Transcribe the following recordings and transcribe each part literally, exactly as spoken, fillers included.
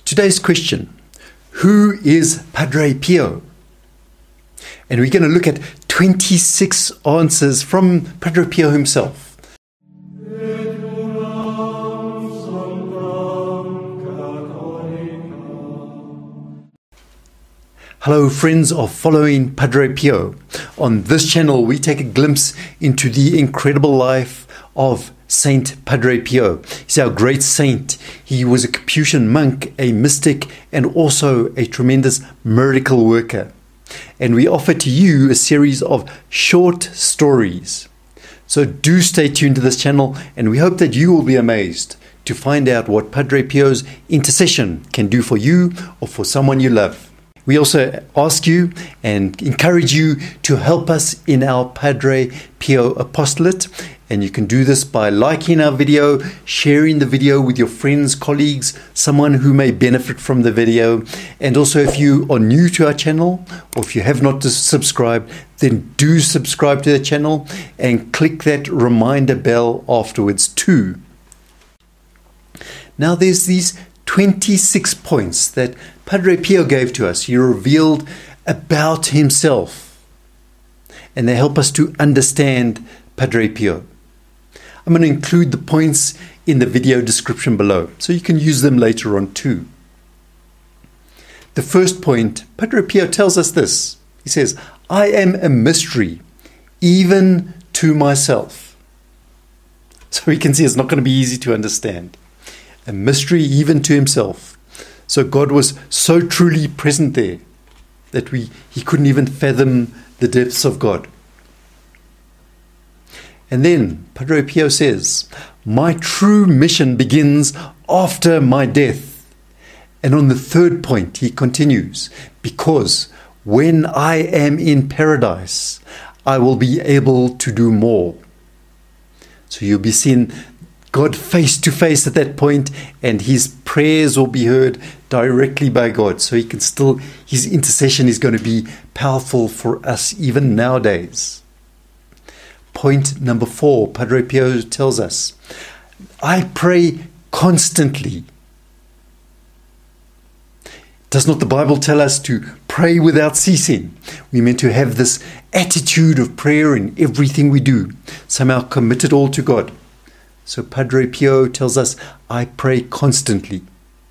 Today's question: who is Padre Pio? And we're going to look at twenty-six answers from Padre Pio himself. Hello friends of Following Padre Pio. On this channel we take a glimpse into the incredible life of Saint Padre Pio. He's our great saint. He was a Capuchin monk, a mystic, and also a tremendous miracle worker. And we offer to you a series of short stories. So do stay tuned to this channel, and we hope that you will be amazed to find out what Padre Pio's intercession can do for you or for someone you love. We also ask you and encourage you to help us in our Padre Pio apostolate. And you can do this by liking our video, sharing the video with your friends, colleagues, someone who may benefit from the video. And also, if you are new to our channel, or if you have not subscribed, then do subscribe to the channel and click that reminder bell afterwards too. Now there's these twenty-six points that Padre Pio gave to us. He revealed about himself, and they help us to understand Padre Pio. I'm going to include the points in the video description below, so you can use them later on too. The first point, Padre Pio tells us this. He says, I am a mystery, even to myself. So we can see it's not going to be easy to understand. A mystery even to himself. So God was so truly present there that we he couldn't even fathom the depths of God. And then Padre Pio says, my true mission begins after my death. And on the third point he continues, because when I am in paradise, I will be able to do more. So you'll be seeing God face to face at that point, and his prayers will be heard directly by God. So he can still, his intercession is going to be powerful for us even nowadays. Point number four, Padre Pio tells us, I pray constantly. Does not the Bible tell us to pray without ceasing? We're meant to have this attitude of prayer in everything we do, somehow commit it all to God. So Padre Pio tells us, I pray constantly.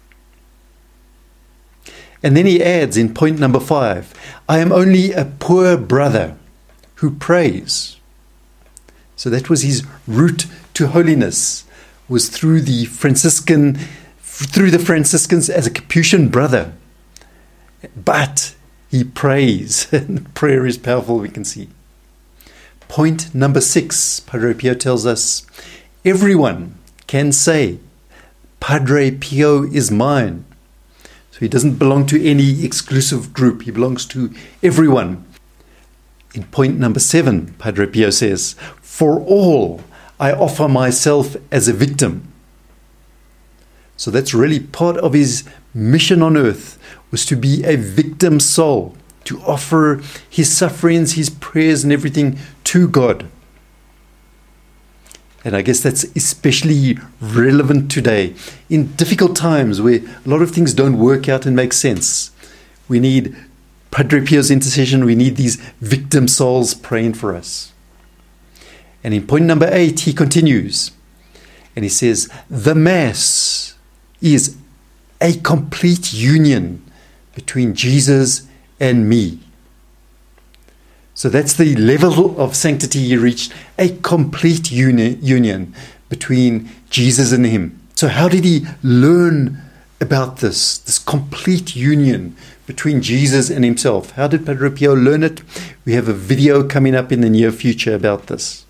And then he adds in point number five, I am only a poor brother who prays. So that was his route to holiness, was through the Franciscan, through the Franciscans as a Capuchin brother. But he prays. Prayer is powerful, we can see. Point number six, Padre Pio tells us, everyone can say, Padre Pio is mine. So he doesn't belong to any exclusive group. He belongs to everyone. In point number seven, Padre Pio says, for all I offer myself as a victim. So that's really part of his mission on earth, was to be a victim soul, to offer his sufferings, his prayers and everything to God. And I guess that's especially relevant today, in difficult times where a lot of things don't work out and make sense. We need Padre Pio's intercession. We need these victim souls praying for us. And in point number eight, he continues, and he says, the Mass is a complete union between Jesus and me. So that's the level of sanctity he reached, a complete uni- union between Jesus and him. So how did he learn about this, this complete union between Jesus and himself? How did Padre Pio learn it? We have a video coming up in the near future about this.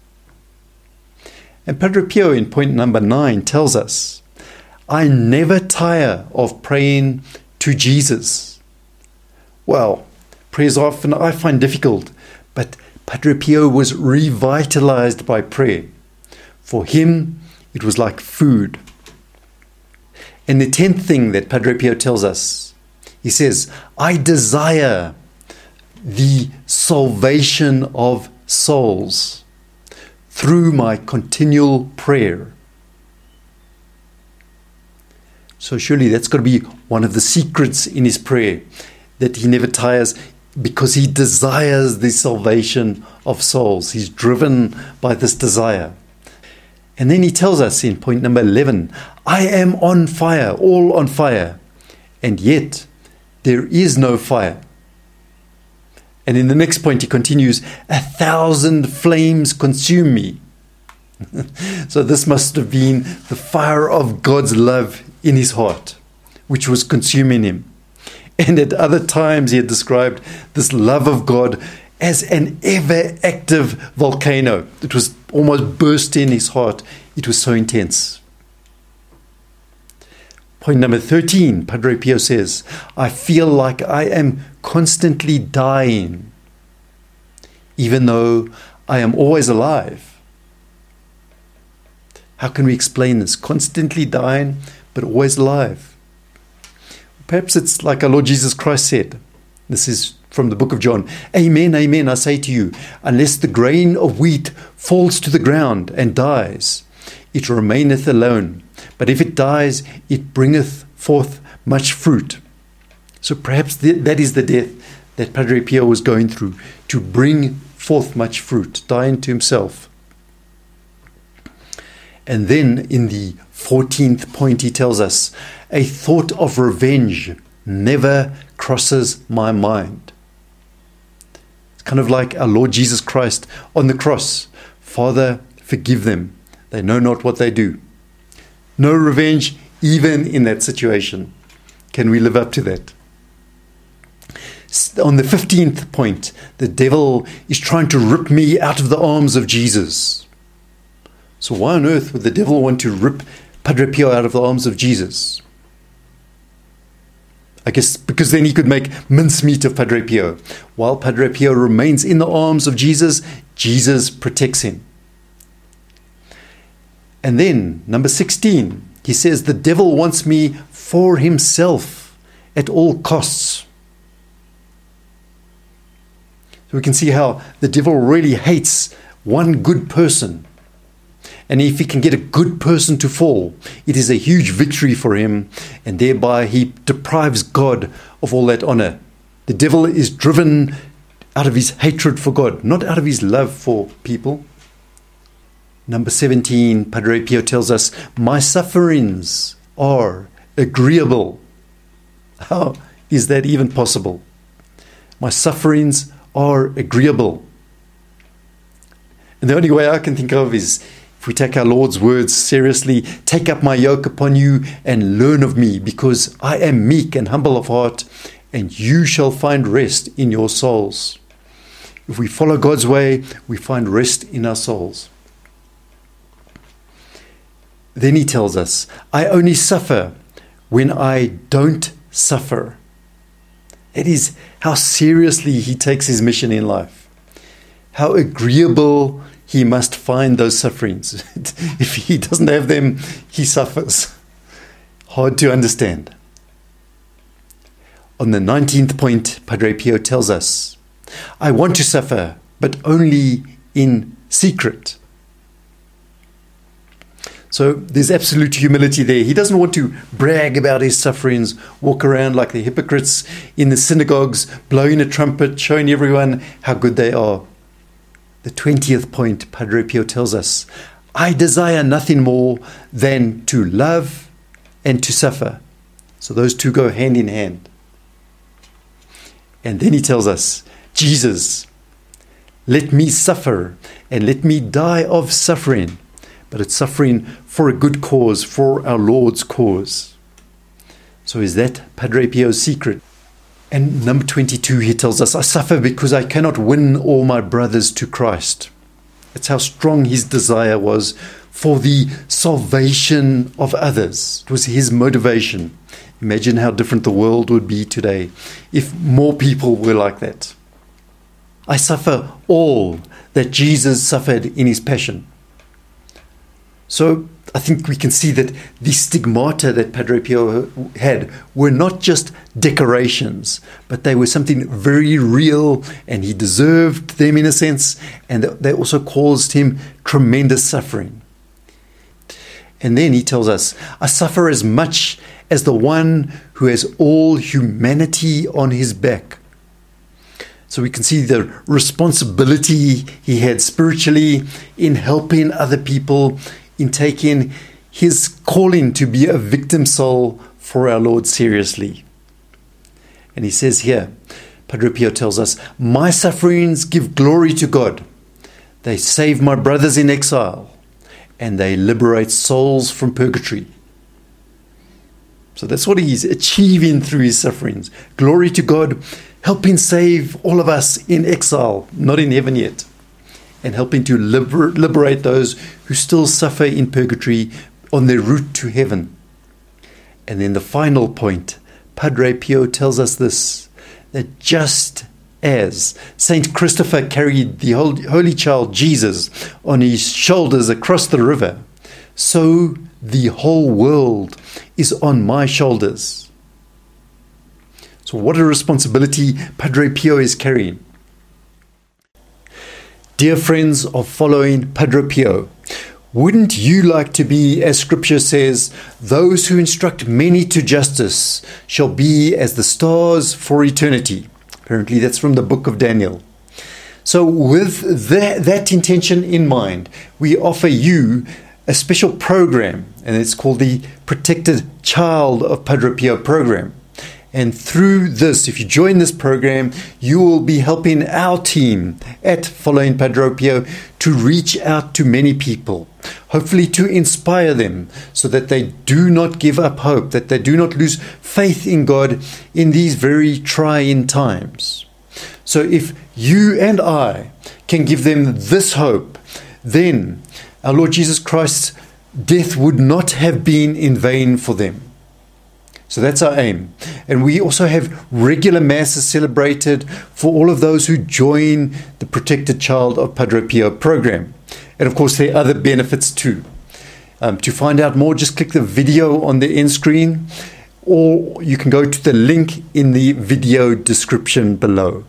And Padre Pio in point number nine tells us, I never tire of praying to Jesus. Well, prayers often I find difficult, but Padre Pio was revitalized by prayer. For him, it was like food. And the tenth thing that Padre Pio tells us, he says, I desire the salvation of souls through my continual prayer. So surely that's got to be one of the secrets in his prayer, that he never tires because he desires the salvation of souls. He's driven by this desire. And then he tells us in point number eleven, I am on fire, all on fire, and yet there is no fire. And in the next point he continues, a thousand flames consume me. So this must have been the fire of God's love in his heart, which was consuming him. And at other times he had described this love of God as an ever-active volcano. It was almost burst in his heart. It was so intense. Point number thirteen, Padre Pio says, I feel like I am constantly dying, even though I am always alive. How can we explain this? Constantly dying, but always alive. Perhaps it's like our Lord Jesus Christ said. This is from the book of John. Amen, amen, I say to you, unless the grain of wheat falls to the ground and dies, it remaineth alone. But if it dies, it bringeth forth much fruit. So perhaps th- that is the death that Padre Pio was going through, to bring forth much fruit, dying to himself. And then in the fourteenth point, he tells us, a thought of revenge never crosses my mind. It's kind of like our Lord Jesus Christ on the cross. Father, forgive them. They know not what they do. No revenge, even in that situation. Can we live up to that? On the fifteenth point, the devil is trying to rip me out of the arms of Jesus. So why on earth would the devil want to rip Padre Pio out of the arms of Jesus? I guess because then he could make mincemeat of Padre Pio. While Padre Pio remains in the arms of Jesus, Jesus protects him. And then, number sixteen, he says, the devil wants me for himself at all costs. So we can see how the devil really hates one good person. And if he can get a good person to fall, it is a huge victory for him, and thereby he deprives God of all that honor. The devil is driven out of his hatred for God, not out of his love for people. Number seventeen, Padre Pio tells us, my sufferings are agreeable. How is that even possible? My sufferings are agreeable. And the only way I can think of is, if we take our Lord's words seriously, take up my yoke upon you and learn of me, because I am meek and humble of heart, and you shall find rest in your souls. If we follow God's way, we find rest in our souls. Then he tells us, I only suffer when I don't suffer. It is how seriously he takes his mission in life. How agreeable he must find those sufferings. If he doesn't have them, he suffers. Hard to understand. On the nineteenth point, Padre Pio tells us, I want to suffer, but only in secret. So there's absolute humility there. He doesn't want to brag about his sufferings, walk around like the hypocrites in the synagogues, blowing a trumpet, showing everyone how good they are. The twentieth point, Padre Pio tells us, I desire nothing more than to love and to suffer. So those two go hand in hand. And then he tells us, Jesus, let me suffer and let me die of suffering, but it's suffering for a good cause, for our Lord's cause. So is that Padre Pio's secret? And number twenty-two, he tells us, I suffer because I cannot win all my brothers to Christ. That's how strong his desire was for the salvation of others. It was his motivation. Imagine how different the world would be today if more people were like that. I suffer all that Jesus suffered in his passion. So I think we can see that the stigmata that Padre Pio had were not just decorations, but they were something very real, and he deserved them in a sense, and they also caused him tremendous suffering. And then he tells us, I suffer as much as the one who has all humanity on his back. So we can see the responsibility he had spiritually in helping other people, in taking his calling to be a victim soul for our Lord seriously. And he says here, Padre Pio tells us, my sufferings give glory to God. They save my brothers in exile, and they liberate souls from purgatory. So that's what he's achieving through his sufferings. Glory to God, helping save all of us in exile, not in heaven yet, and helping to liber- liberate those who still suffer in purgatory on their route to heaven. And then the final point, Padre Pio tells us this, that just as Saint Christopher carried the Holy Child Jesus on his shoulders across the river, so the whole world is on my shoulders. So what a responsibility Padre Pio is carrying. Dear friends of following Padre Pio, wouldn't you like to be, as Scripture says, those who instruct many to justice shall be as the stars for eternity? Apparently that's from the book of Daniel. So with that, that intention in mind, we offer you a special program, and it's called the Protected Child of Padre Pio program. And through this, if you join this program, you will be helping our team at Following Padre Pio to reach out to many people, hopefully to inspire them so that they do not give up hope, that they do not lose faith in God in these very trying times. So if you and I can give them this hope, then our Lord Jesus Christ's death would not have been in vain for them. So that's our aim. And we also have regular masses celebrated for all of those who join the Protected Child of Padre Pio program. And of course, there are other benefits too. Um, to find out more, just click the video on the end screen, or you can go to the link in the video description below.